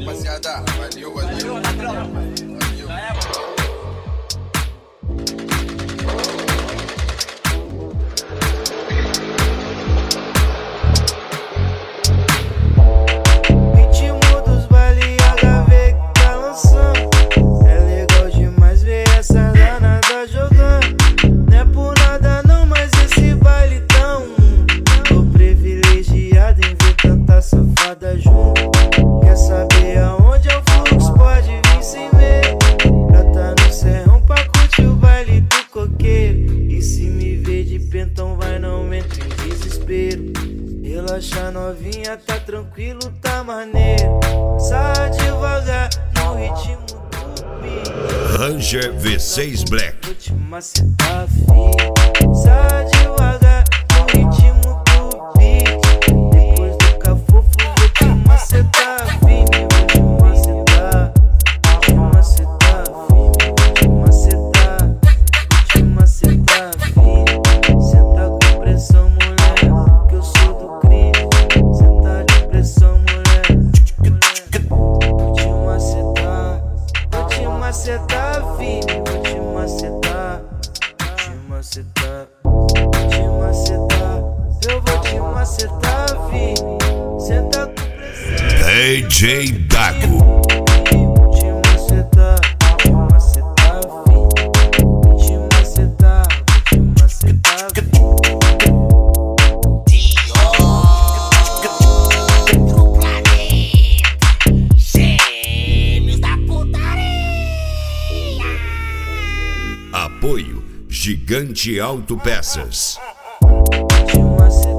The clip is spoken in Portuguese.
rapaziada. Valeu, valeu. Valeu. Quer saber aonde é o fluxo? Pode vir sem ver. Já tá no serrão pra curtir o baile do coqueiro. E se me ver de pentão, vai, não entre em desespero. Relaxa, novinha, tá tranquilo, tá maneiro. Sai devagar no ritmo do beat. Ranger V6 Black. Vou te macetar, filho. Sai devagar no ritmo do beat. Depois do cafofo, vou te macetar, firme. Vou te macetar, firme. Vou te macetar, firme. Cê tá com pressão, mulher, que eu sou do crime. Cê tá de pressão, mulher. Vou te macetar, firme. Vou te macetar, eu vou te macetar, firme. Cê tá com pressão. DJ Dago. Vou te macetar, firme. Vou te macetar, Outro planeta, gêmeos da putaria. Apoio Gigante Autopeças. Vou te macetar.